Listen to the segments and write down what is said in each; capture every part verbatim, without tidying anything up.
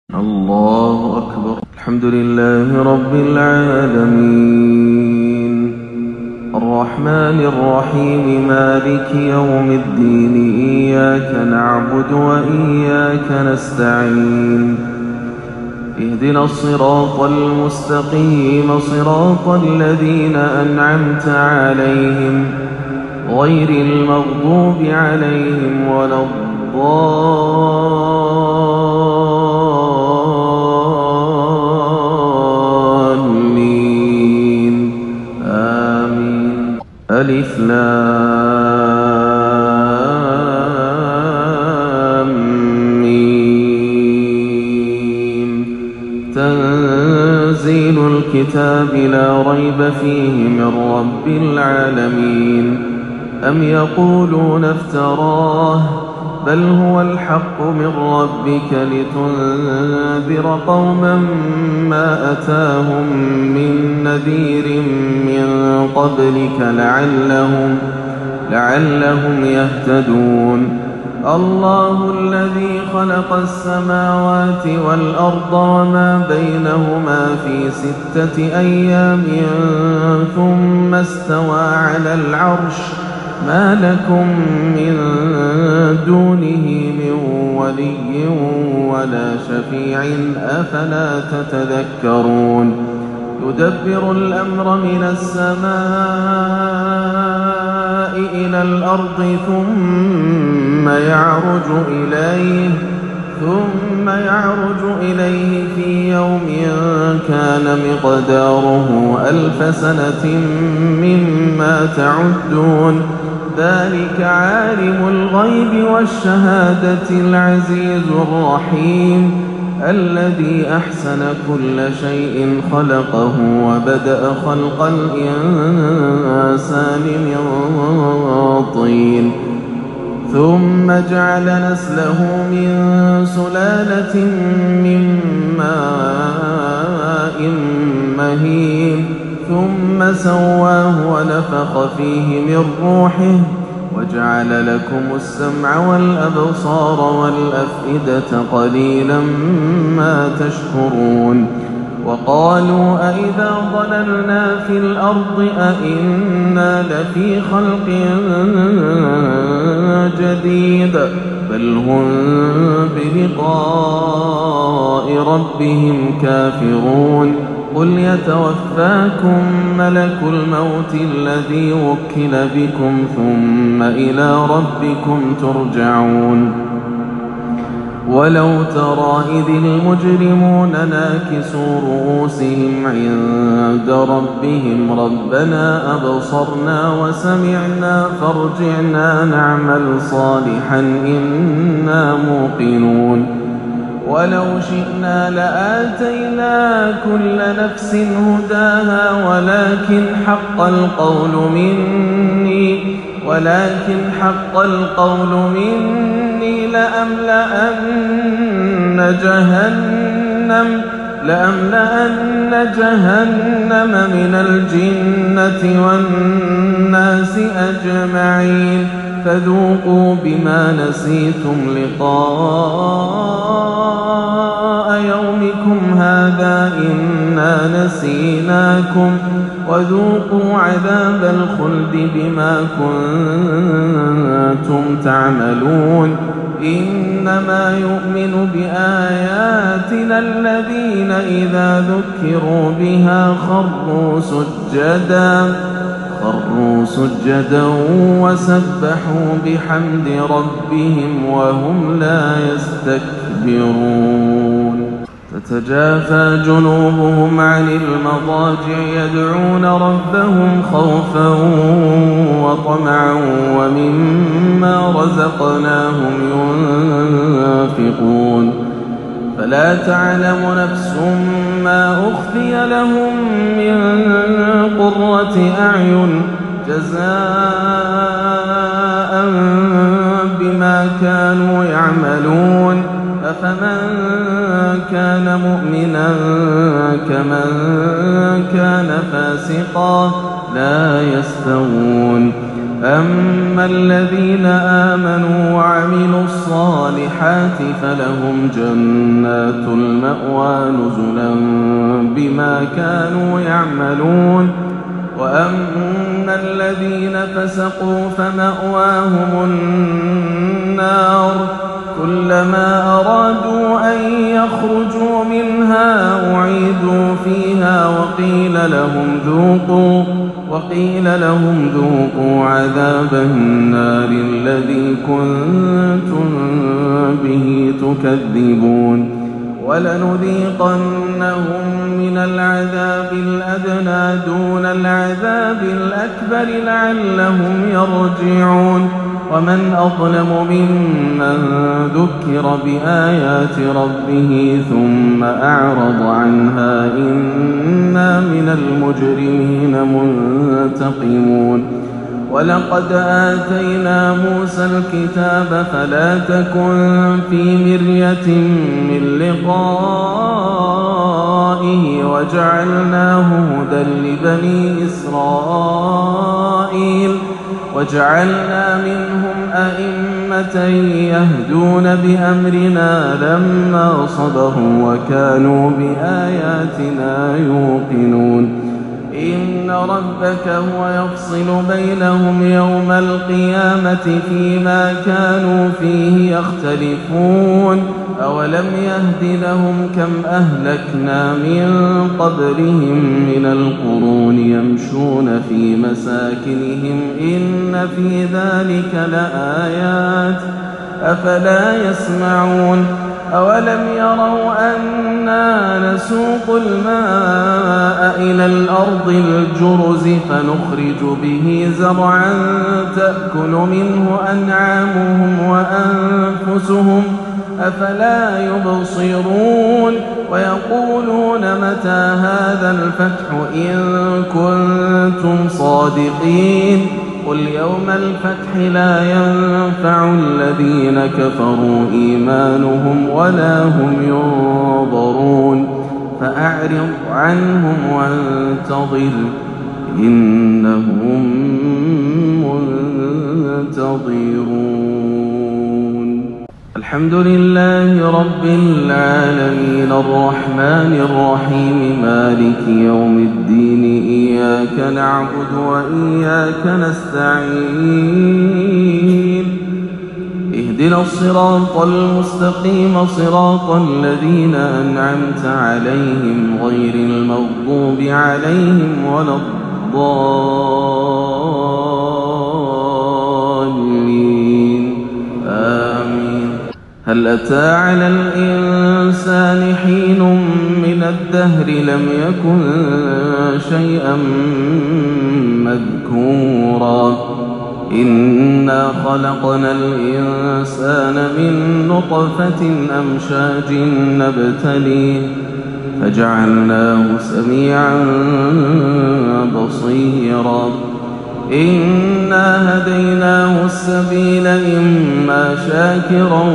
الله أكبر. الحمد لله رب العالمين الرحمن الرحيم مالك يوم الدين إياك نعبد وإياك نستعين اهدنا الصراط المستقيم صراط الذين أنعمت عليهم غير المغضوب عليهم ولا الضالين آمين. ألف لام ميم تنزيل الكتاب لا ريب فيه من رب العالمين. أم يقولون افتراه بل هو الحق من ربك لتنذر قوما ما أتاهم من نذير من قبلك لعلهم, لعلهم يهتدون. الله الذي خلق السماوات والأرض وما بينهما في ستة أيام ثم استوى على العرش ما لكم من دونه من ولي ولا شفيع أفلا تتذكرون. يدبر الأمر من السماء إلى الأرض ثم يعرج إليه ثم يعرج إليه في يوم كان مقداره ألف سنة مما تعدون. ذلك عالم الغيب والشهادة العزيز الرحيم الذي أحسن كل شيء خلقه وبدأ خلق الإنسان من طين ثم جعل نسله من سلالة من ماء مهين ثم سواه ونفخ فيه من روحه وجعل لكم السمع والأبصار والأفئدة قليلا ما تشكرون. وقالوا أئذا ضللنا في الأرض أئنا لفي خلق جديد بل هم بلقاء ربهم كافرون. قل يتوفاكم ملك الموت الذي وكل بكم ثم إلى ربكم ترجعون. ولو ترى إذ المجرمون ناكسوا رؤوسهم عند ربهم ربنا أبصرنا وسمعنا فارجعنا نعمل صالحا إنا موقنون. ولو شئنا لآتينا كل نفس هداها ولكن حق القول مني ولكن حق القول مني لأملأن جهنم لأملأن جهنم من الجنة والناس أجمعين فذوقوا بما نسيتم لقاء يومكم هذا إنا نسيناكم وذوقوا عذاب الخلد بما كنتم تعملون. إنما يؤمن بآياتنا الذين إذا ذكروا بها خروا سجدا خروا سجدا وسبحوا بحمد ربهم وهم لا يستكبرون. تتجافى جنوبهم عن المضاجع يدعون ربهم خوفا وطمعا ومما رزقناهم ينفقون. فلا تعلم نفس ما أخفي لهم من قرة أعين جزاء بما كانوا يعملون. أفمن كان مؤمنا كمن كان فاسقا لا يستوون. أما الذين آمنوا وعملوا الصالحات فلهم جنات المأوى نزلا بما كانوا يعملون وأما الذين فسقوا فمأواهم النار كلما أرادوا أن يخرجوا منها أعيدوا فيها وقيل لهم ذوقوا وقيل لهم ذوقوا عذاب النار الذي كنتم به تكذبون ولنذيقنهم من العذاب الأدنى دون العذاب الأكبر لعلهم يرجعون ومن أظلم ممن ذكر بآيات ربه ثم أعرض عنها إنا من المجرمين منتقمون ولقد آتينا موسى الكتاب فلا تكن في مرية من لقائه وجعلناه هدى لبني إسرائيل وجعلنا منهم أئمة يهدون بأمرنا لما صبروا وكانوا بآياتنا يوقنون إن ربك هو يفصل بينهم يوم القيامة فيما كانوا فيه يختلفون أولم يهد لهم كم أهلكنا من قبلهم من القرون يمشون في مساكنهم إن في ذلك لآيات أفلا يسمعون أولم يروا أنا نسوق الماء إلى الأرض الجرز فنخرج به زرعا تأكل منه أنعامهم وأنفسهم أفلا يبصرون ويقولون متى هذا الفتح إن كنتم صادقين قل يوم الفتح لا ينفع الذين كفروا إيمانهم ولا هم ينظرون فأعرض عنهم وانتظر إنهم منتظرون الحمد لله رب العالمين الرحمن الرحيم مالك يوم الدين إياك نعبد وإياك نستعين اهدنا الصراط المستقيم صراط الذين أنعمت عليهم غير المغضوب عليهم ولا الضالين آمين هل أتى على الإنسان حين من الدهر لم يكن شيئا مذكورا إنا خلقنا الإنسان من نطفة أمشاج نبتليه فجعلناه سميعا بصيرا إنا هديناه السبيل إما شاكرا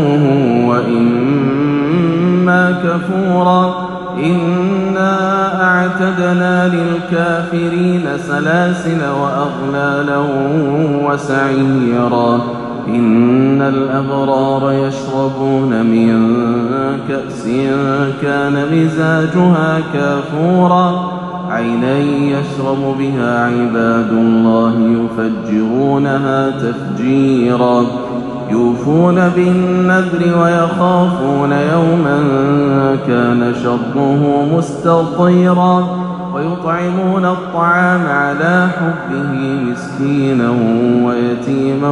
وإما كفورا إنا أعتدنا للكافرين سلاسل وأغلالا وسعيرا إن الأبرار يشربون من كأس كان مزاجها كافورا عينا يشرب بها عباد الله يفجرونها تفجيرا يوفون بالنذر ويخافون يوما كان شره مستطيرا ويطعمون الطعام على حبه مسكينا ويتيما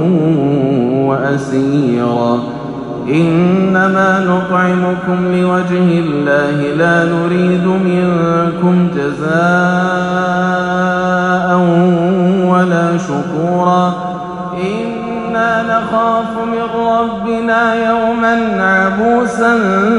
وأسيرا إنما نطعمكم لوجه الله لا نريد منكم جزاء ولا شكورا إنا نخاف من ربنا يوما عبوسا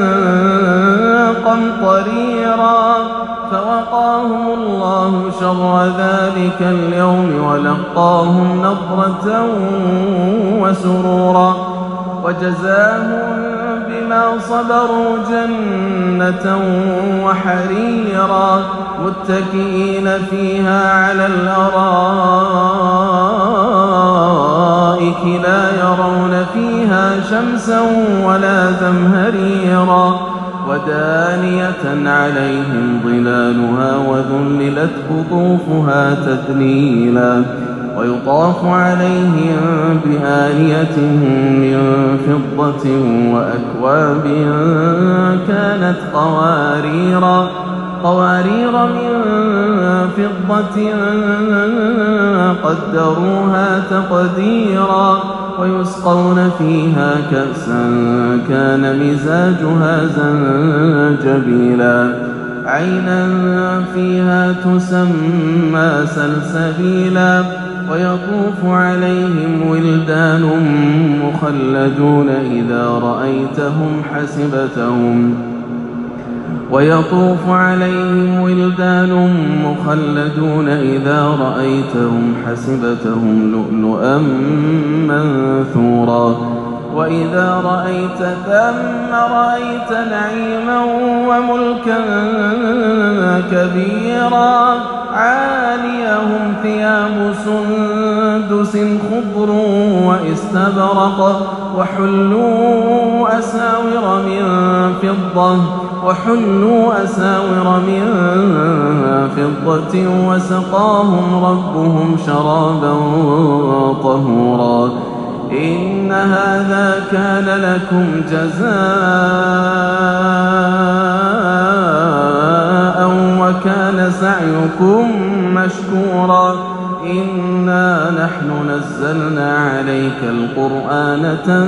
قمطريرا فوقاهم الله شر ذلك اليوم ولقاهم نضرة وسرورا وجزاهم بما فلما صبروا جنة وحريرا متكئين فيها على الأرائك لا يرون فيها شمسا ولا زمهريرا ودانية عليهم ظلالها وذللت قطوفها تذليلا ويطاف عليهم بآنية من فضة وأكواب كانت قواريرا قوارير من فضة قدروها تقديرا ويسقون فيها كأسا كان مزاجها زنجبيلا عينا فيها تسمى سلسبيلا ويطوف عليهم ولدان مخلدون إذا رأيتهم حسبتهم ويطوف عليهم ولدان مخلدون إذا رأيتهم حسبتهم لؤلؤا منثورا وإذا رأيت ثم رأيت نعيما وملكا كبيرا عاليهم ثياب سندس خضر واستبرق وحلوا أساور من فضة وحلوا أساور من فضة وسقاهم ربهم شرابا طهورا إن هذا كان لكم جزاء وكان سعيكم مشكورا إنا نحن نزلنا عليك القرآن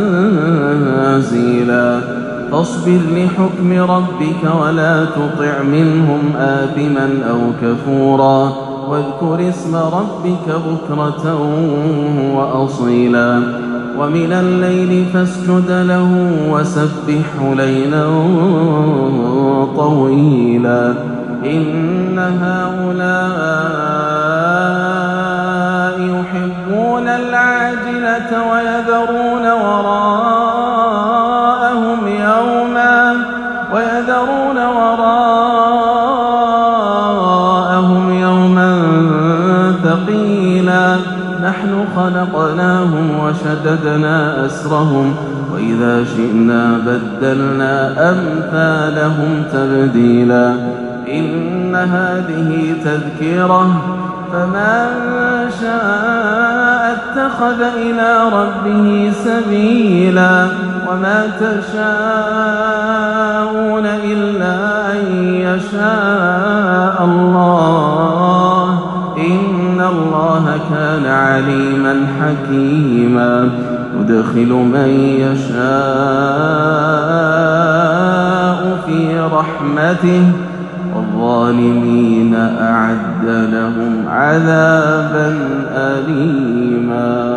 تنزيلا فاصبر لحكم ربك ولا تطع منهم آثما أو كفورا واذكر اسم ربك بكرة وأصيلا ومن الليل فاسجد له وسبحه ليلا طويلا إن هؤلاء يحبون العاجلة ويذرون وراءهم يوما ويذرون وراءهم يوما ثقيلا نحن خلقناهم وشددنا أسرهم وإذا شئنا بدلنا أمثالهم تبديلا إن هذه تذكرة فمن شاء اتخذ إلى ربه سبيلا وما تشاءون إلا أن يشاء الله إن الله كان عليما حكيما يدخل من يشاء في رحمته والظالمين أعد لهم عذابا أليما.